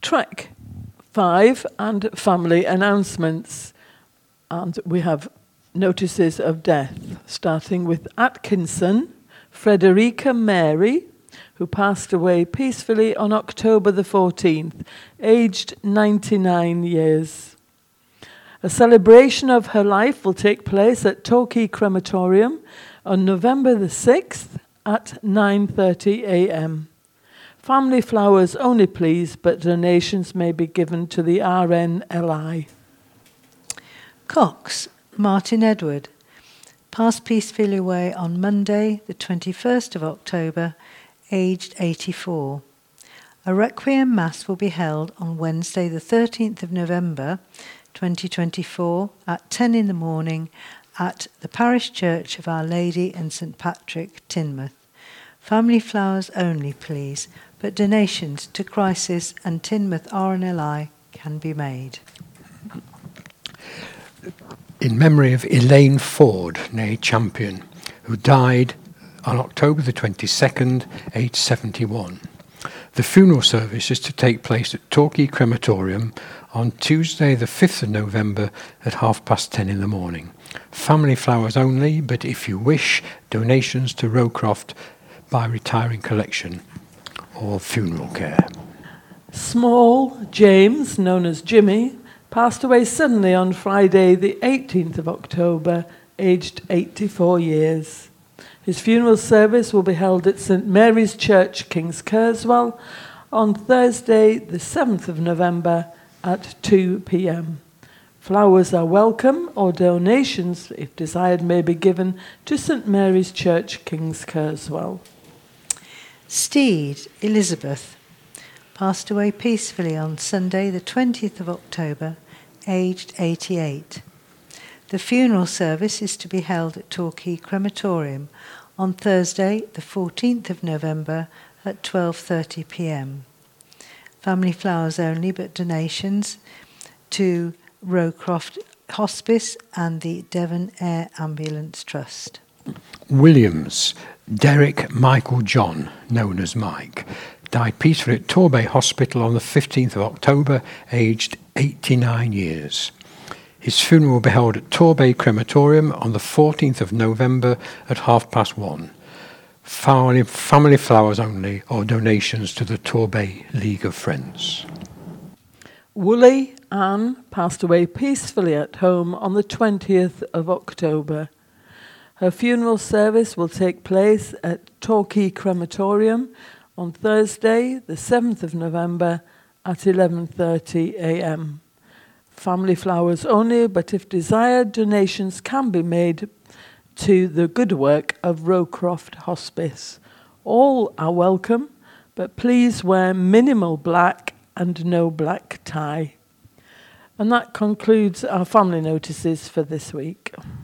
Track 5 and family announcements. And we have notices of death, starting with Atkinson, Frederica Mary, who passed away peacefully on October the 14th, aged 99 years. A celebration of her life will take place at Torquay Crematorium on November the 6th at 9:30 a.m. Family flowers only, please, but donations may be given to the RNLI. Cox, Martin Edward, passed peacefully away on Monday, the 21st of October, aged 84. A requiem mass will be held on Wednesday, the 13th of November, 2024, at 10 in the morning at the Parish Church of Our Lady and St Patrick, Teignmouth. Family flowers only, please, but donations to Crisis and Teignmouth RNLI can be made. In memory of Elaine Ford, née Champion, who died on October the 22nd, aged 71. The funeral service is to take place at Torquay Crematorium on Tuesday the 5th of November at 10:30 in the morning. Family flowers only, but if you wish, donations to Rowcroft by Retiring Collection or Funeral Care. Small James, known as Jimmy, passed away suddenly on Friday the 18th of October, aged 84 years. His funeral service will be held at St Mary's Church, Kings Kerswell, on Thursday the 7th of November at 2 p.m. Flowers are welcome, or donations, if desired, may be given to St Mary's Church, Kings Kerswell. Steed, Elizabeth, passed away peacefully on Sunday, the 20th of October, aged 88. The funeral service is to be held at Torquay Crematorium on Thursday, the 14th of November at 12:30 p.m. Family flowers only, but donations to Rowcroft Hospice and the Devon Air Ambulance Trust. Williams, Derek Michael John, known as Mike, died peacefully at Torbay Hospital on the 15th of October, aged 89 years. His funeral will be held at Torbay Crematorium on the 14th of November at 1:30. Family flowers only, or donations to the Torbay League of Friends. Woolley Anne passed away peacefully at home on the 20th of October. Her funeral service will take place at Torquay Crematorium on Thursday, the 7th of November at 11:30 a.m. Family flowers only, but if desired, donations can be made to the good work of Rowcroft Hospice. All are welcome, but please wear minimal black and no black tie. And that concludes our family notices for this week.